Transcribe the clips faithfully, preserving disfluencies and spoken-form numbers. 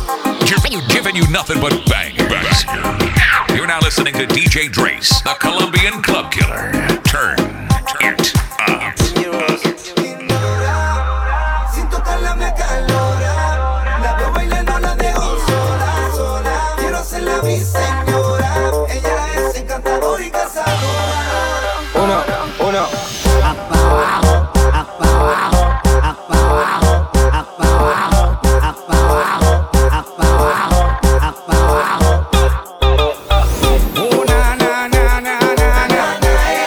Giving, giving you nothing but bangers. You're now listening to D J Drace, the Colombian Club Killer. Turn it up. Sin tocarla me acalora. La veo bailando, la dejo sola, sola. Quiero hacerla mi señora. Ella es encantadora y cazadora. Uno, uno. Apa abajo, apa abajo, apa abajo, apa abajo, apa abajo, apa abajo, apa abajo. Oh na na na na na na na eh.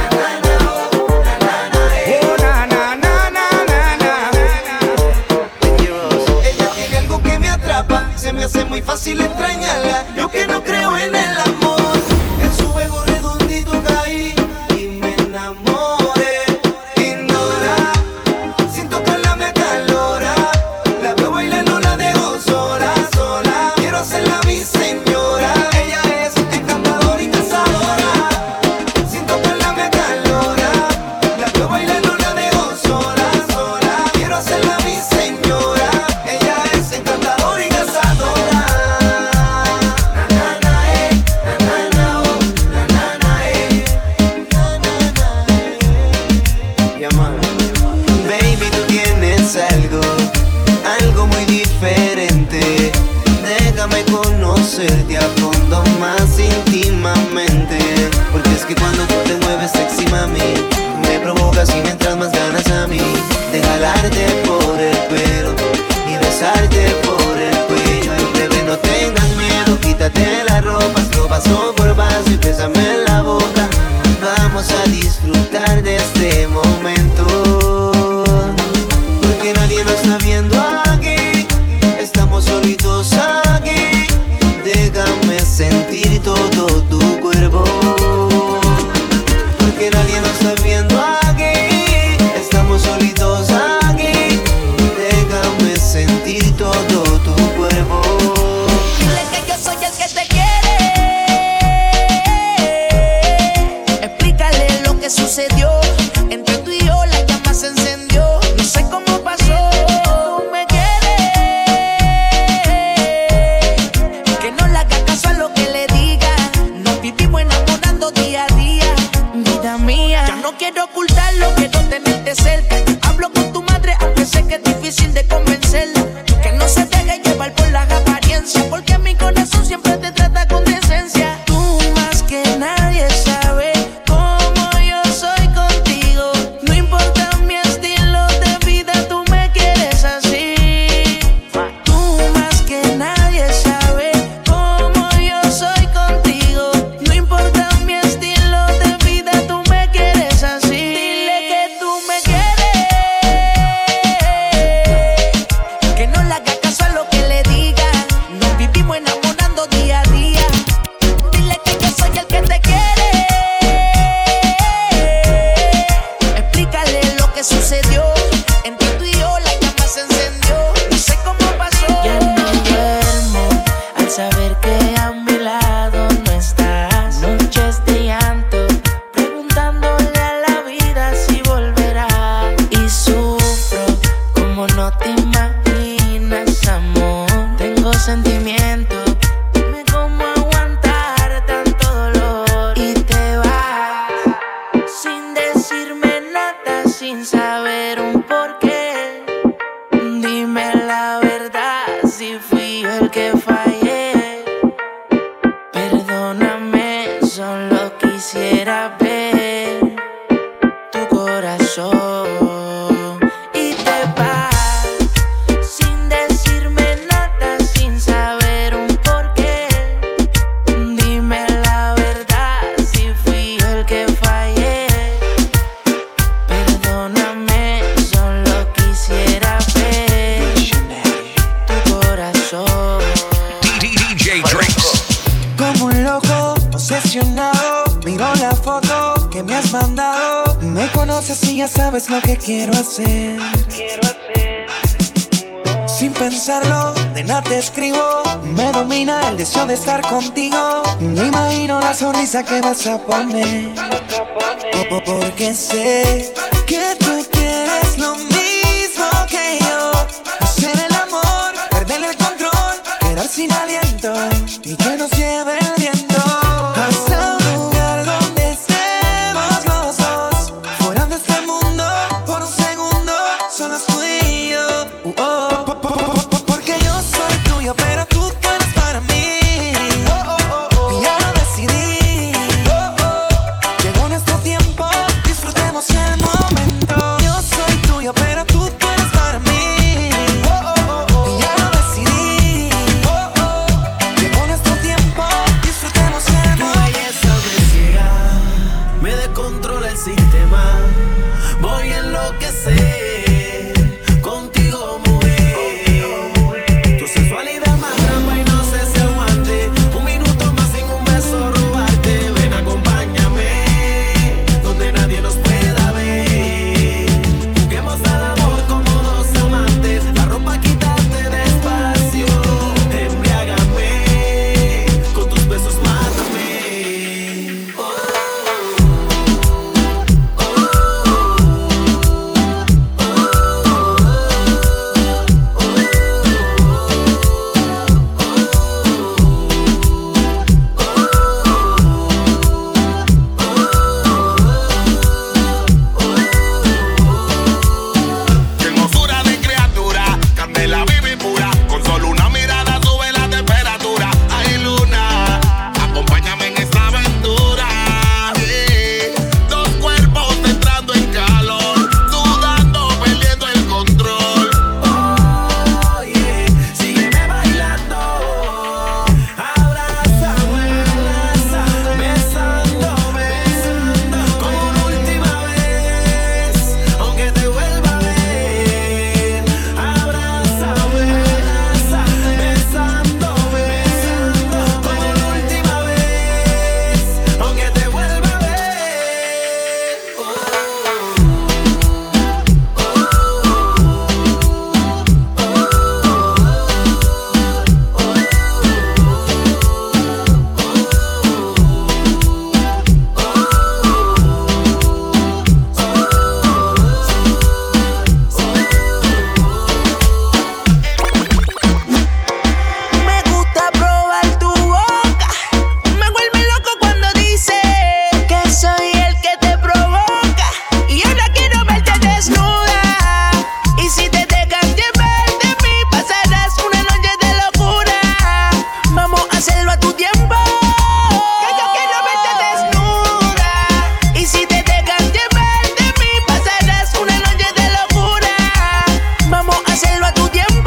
Oh na na na na na na. Ella tiene algo que me atrapa, se me hace muy fácil extrañarla. Yo que no creo en el amor, en su juego redondito caí. Conocerte a fondo más íntimamente, porque es que cuando tú te mueves sexy mami, me provocas y me entras más ganas a mí de jalarte por el pelo y besarte por el cuello. Ay, bebé, no tengas miedo, quítate la ropa, lo paso por vaso y bésame en la boca. Vamos a disfrutar de este momento, porque nadie nos está viendo aquí, estamos solitos aquí. Déjame sentir todo tu cuerpo, porque nadie nos está viendo aquí, estamos solitos aquí. Déjame sentir todo tu cuerpo. Dile que yo soy el que te quiere. Explícale lo que sucedió. Entre tú y yo la llama se encendió. No sé cómo pasó. Quiero ocultarlo, quiero tenerte cerca. Hablo con tu madre, aunque sé que es difícil de convencerla. Que no se deje llevar por las apariencias, porque mi corazón siempre te trata con decencia. Tú más que nadie sabes cómo yo soy contigo. No importa mi estilo de vida, tú me quieres así. Tú más que nadie sabes cómo yo soy contigo. No importa mi estilo de vida, tú me quieres así. Dile que tú me quieres, que no le haga caso a lo que le diga. Nos vivimos enamorando día a día. Dile que yo soy el que te quiere. Explícale lo que sucedió. Entre tú y yo la llama se encendió. No sé cómo pasó. Ya no duermo al saber que a mi lado no estás. Noches de llanto, preguntándole a la vida si volverá. Y sufro como no te imaginas, amor. Tengo sentimientos, dime cómo aguantar tanto dolor. Y te vas sin decirme nada, sin saber un porqué. Dime la verdad, si fui yo el que fallé. Perdóname, solo quisiera ver tu corazón. Y te vas sin decirme nada, sin saber un porqué. Dime la verdad, si fui yo el que fallé. Perdóname, solo quisiera ver tu corazón. D J Drace. Como un loco, obsesionado, miro la foto que me has mandado. Me conoces y ya sabes lo que quiero hacer. Sin pensarlo, de nada te escribo. Me domina el deseo de estar contigo. Me imagino la sonrisa que vas a poner. Porque sé que tú quieres lo mismo que yo. Hacer el amor, perder el control. y que nos lleve el viento hasta un lugar donde estemos los dos, fuera de este mundo por un segundo, solo tú y yo. Uh, oh, po, po, po, po, porque yo soy tuyo, pero tú tú eres para mí. Oh, oh, oh, oh. Y ya lo decidí. Oh, oh. Llegó nuestro tiempo, disfrutemos el momento. Yo soy tuyo, pero tú tú eres para mí. Oh, oh, oh. Y ya lo decidí. Oh, oh. Llegó nuestro tiempo, disfrutemos el momento. Tu belleza me ciega, me descontrola el sistema. Voy a enloquecer contigo, mujer. Tu sensualidad más trampa y no sé si aguante. Un minuto más sin un beso robarte. Ven, acompáñame donde nadie nos pueda ver. Juguemos al amor como dos amantes. La ropa quítate despacio. Embriágame con tus besos, mátame. Oh. Qué hermosura de criatura, candela viva y pura. Con solo una mirada sube la temperatura. Ay, luna, acompáñame en esta aventura. Eh, Dos cuerpos entrando en calor, sudando, perdiendo el control. Oye, sígueme bailando, abrázame, abrázame, besándome, como una última vez, aunque te vuelva a ver. Abrázame, abrázame, besándome, como una última vez, aunque te vuelva a ver. Me gusta probar tu boca. Me vuelve loco cuando dice que soy el que te provoca. Y ahora quiero verte desnuda. Y si te dejas llevar de mí, pasarás una noche de locura. Vamos a hacerlo a tu tiempo. Que yo quiero verte desnuda. Y si te dejas llevar de mí, pasarás una noche de locura. Vamos a hacerlo a tu tiempo.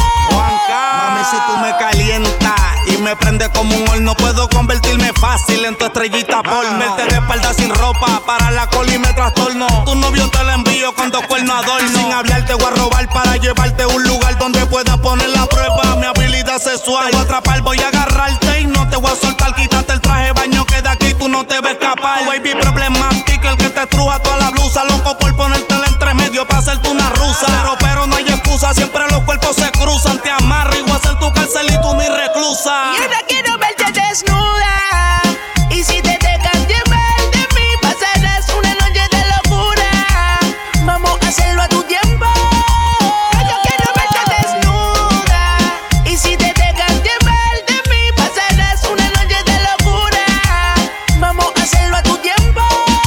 Mami, si tú me calientas y me prende como un horno, puedo convertirme fácil en tu estrellita porno. Verte de espalda sin ropa, para la cola y me trastorno. Tu novio te lo envío con dos cuernos adorno. Sin hablar te voy a robar para llevarte a un lugar donde puedas poner la prueba mi habilidad sexual. Te voy a atrapar, voy a agarrarte y no te voy a soltar. Quítate el traje de baño que de aquí tú no te ves escapar. Tu baby problemática, el que te estruja toda la blusa. Loco por ponértela entre medio para hacerte una rusa. Pero, pero no hay excusa, siempre los cuerpos se cruzan. Te amarro y voy a hacer tu cárcel y tú mi reclusa. Y ahora quiero verte desnuda. Y si te dejas llevar de mí, pasarás una noche de locura. Vamos a hacerlo a tu tiempo. Que yo quiero verte desnuda. Y si te dejas llevar de mí, pasarás una noche de locura. Vamos a hacerlo a tu tiempo.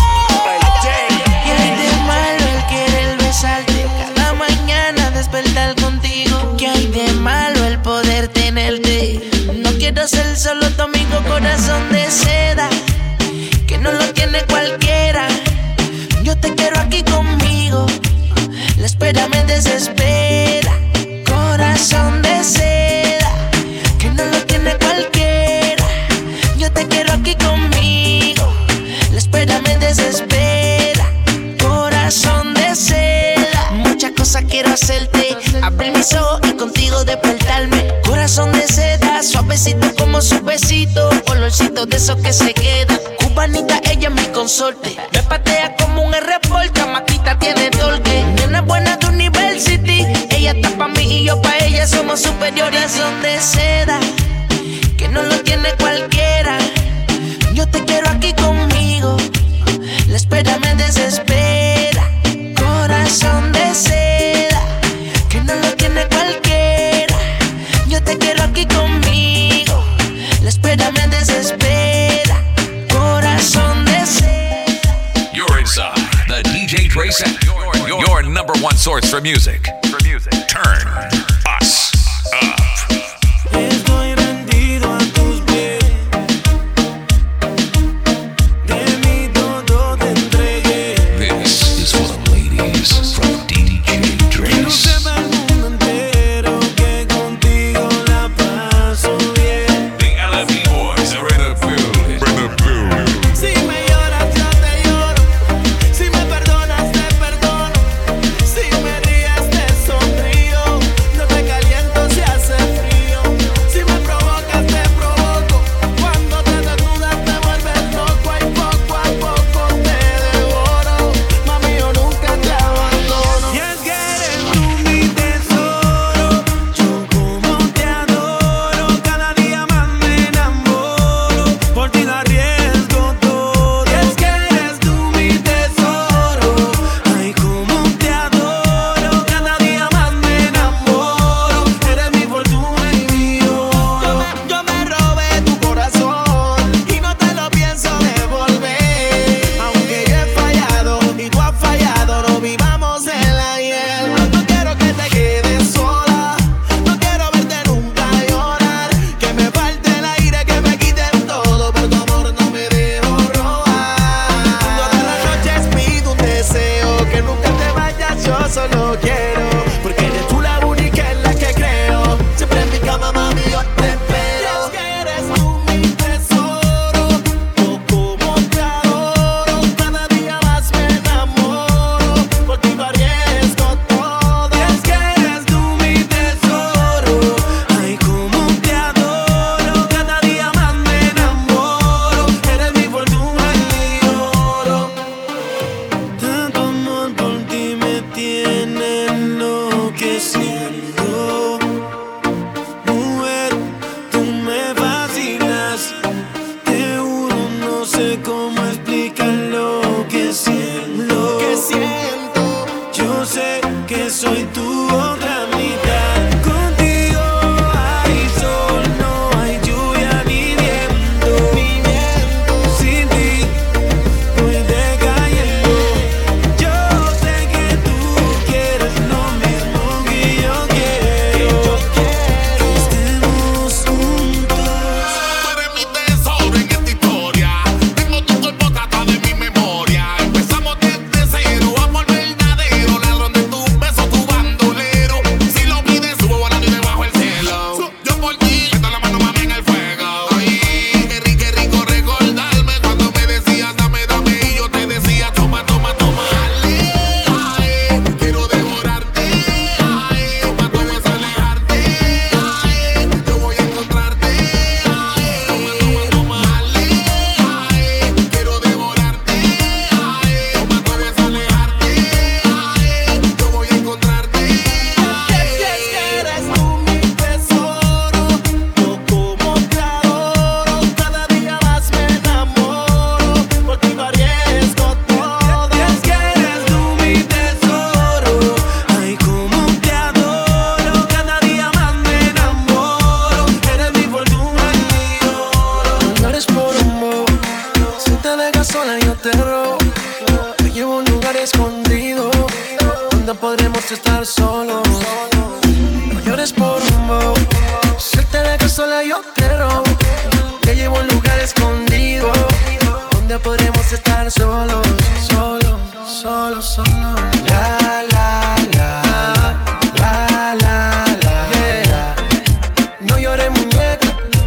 ¿Qué hay de malo el querer besarte? Cada mañana despertar contigo. ¿Qué hay de malo el poder tenerte? No quiero ser solo tu amigo, corazón de seda, que no lo tiene cualquiera. Yo te quiero aquí conmigo, la espera me desespera. Corazón de seda, que no lo tiene cualquiera. Yo te quiero aquí conmigo, la espera me desespera. Corazón de seda, muchas cosas quiero hacerte. Abrir mis ojos y contigo despertarme. Corazón de seda, suavecito como su besito. Olorcito de esos que se quedan. Cubanita, ella es mi consorte. Me patea como un R-Porta, Maquita tiene torque. Nena buena de University. Ella está pa' mí y yo pa' ella. Somos superiores. Corazón de seda, que no lo tiene cualquiera. Yo te quiero aquí conmigo, la espera me desespera. Corazón de seda, que no lo tiene cualquiera. Yo te quiero aquí conmigo, la sports for music. For music. Turn us up. Estoy rendido a tus pies. De mí todo te entregué. This is for the ladies from D J Quiero que Trace. vea el mundo entero que contigo la paso bien. The L F E boys are in the building. In the building. Si me lloras yo te lloro, si me perdonas te perdono, si me ríes te sonrío, no te caliento si hace frío, si me provocas te provoco, cuando te desnudas te vuelves loco y poco a poco te devoro, mami yo nunca te abandono. Y es que eres tú mi tesoro, yo como te adoro, cada día más me enamoro, por ti lo arriesgo todo. Y es que eres tú mi tesoro, ay como te adoro, cada día más me enamoro, eres mi fortuna y mi oro. Yo me robé tu corazón y no te lo pienso devolver, aunque yo he fallado y tú has fallado, no vivamos el ayer. No quiero que te quedes sola, no quiero verte nunca llorar, que me falte el aire, que me quiten todo, por tu amor no me dejo robar. Todas las noches pido un deseo, que nunca te vayas, yo solo quiero, porque eres tú la única en la que creo, siempre en mi cama mami yo te espero. Es que eres tú mi tesoro, yo como te adoro, cada día más me enamoro, por ti lo arriesgo todo. Es que eres tú mi tesoro, ay como te adoro, cada día más me enamoro, eres mi fortuna y mi oro. Tanto amor por ti me tiene enloqueciendo, mujer, tú me fascinas, te juro no sé cómo explicar lo que siento, lo que siento. Yo sé que soy tu otra mitad, contigo hay sol, no hay lluvia ni viento, ni viento. Sin ti voy decayendo. Yo sé que tú quieres lo mismo que yo quiero, que estemos juntos. Tú eres mi tesoro en esta historia. Tengo tu cuerpo tatuado en mi memoria. Empezamos desde cero, amor verdadero. Ladrón de tus besos, tu bandolero. Si lo pides, subo volando y debajo el cielo. Yo por ti, meto la mano mami en el fuego. Ay, qué rico, qué rico recordarme cuando me decías dame, dame y yo te decía toma, toma, toma. Ale, ay, quiero devorarte. Ay, toma, tú debes alejarte. Ay, yo voy a encontrarte. Ay, toma, toma, toma. Ale, ay, quiero devorarte. Ay, toma, tú debes alejarte. Ay, yo voy a encontrarte. Es que eres tú mi tesoro, yo como te adoro, cada día más me enamoro, por ti lo arriesgo todo. Es que eres tú mi tesoro, ay como te adoro, cada día más me enamoro, eres mi fortuna y mi oro. No eres por un si te dejas sola yo te robo, te llevo a un lugar escondido, donde podremos estar solos. No llores por un bobo, si te dejas sola yo te robo, te llevo a un lugar escondido, donde podremos estar solos, solos, solos, solos. La, la, la, la, la, la, yeah. No llores muñeca,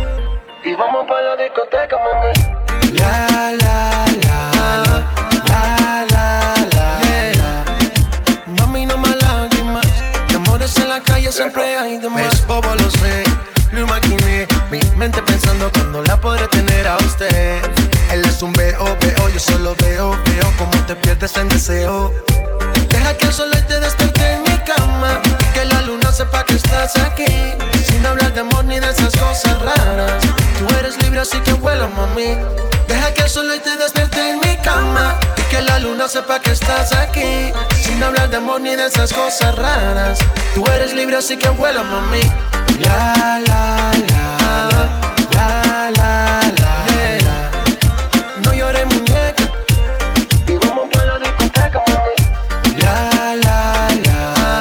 y vamos pa' la discoteca, mami. La, la, la, la, la, la, yeah. Mami, no más lágrimas, de amores en la calle siempre hay de más. Es bobo, lo sé, lo imaginé, mi mente pensando cuando la podré tener a usted. Él es un veo, veo, yo solo veo, veo como te pierdes en deseo. Deja que el sol te despierte en mi cama, que la luna sepa que estás aquí, sin hablar de amor ni de esas cosas raras. Tú eres libre así que vuela, mami. Deja que el sol te despierte en mi cama, y que la luna sepa que estás aquí, sin hablar de amor ni de esas cosas raras. Tú eres libre así que vuela, mami. La, la, la, la, la, la, yeah. No llores muñeca, y vamos pa' la discoteca, mami. La, la, la,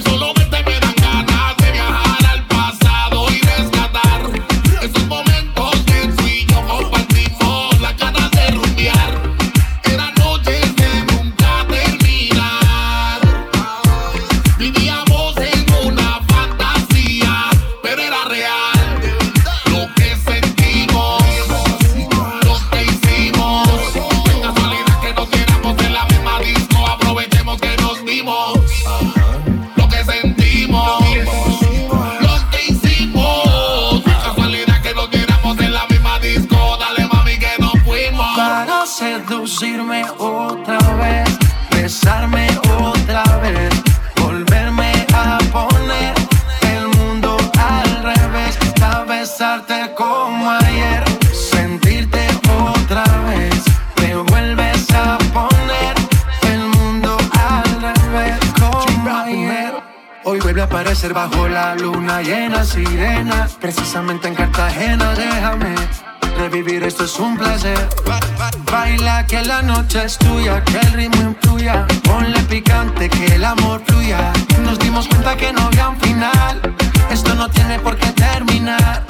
solamente me dan ganas de viajar al pasado y rescatar esos momentos que tú y yo compartimos, las ganas de rumbear. Eran noches de nunca terminar. Vivíamos en una fantasía, pero era real. Lo que sentimos, lo que hicimos. Qué casualidad que nos viéramos en la misma disco. Aprovechemos que nos vimos. Lo que sentimos, lo que hicimos. Qué casualidad que nos viéramos en la misma disco. Dale mami que nos fuimos. Para seducirme otra vez, besarme otra vez, volverme a poner el mundo al revés, a besarte como ayer, sentirte otra vez, me vuelves a poner el mundo al revés como ayer. Hoy vuelve a aparecer bajo la luna llena, sirena, precisamente en Cartagena. Déjame revivir, esto es un placer. Baila que la noche es tuya, que el ritmo influya. Ponle picante, que el amor fluya. Nos dimos cuenta que no había un final. Esto no tiene por qué terminar.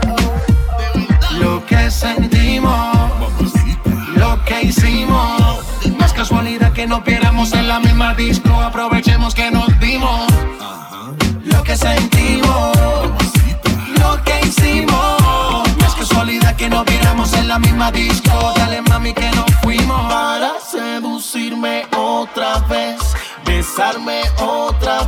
Lo que sentimos, lo que hicimos. No es casualidad que nos viéramos en la misma disco. Aprovechemos que nos dimos. Lo que sentimos, lo que hicimos. No es casualidad que nos viéramos en la misma disco. Dale mami que nos fuimos. Para seducirme otra vez, besarme otra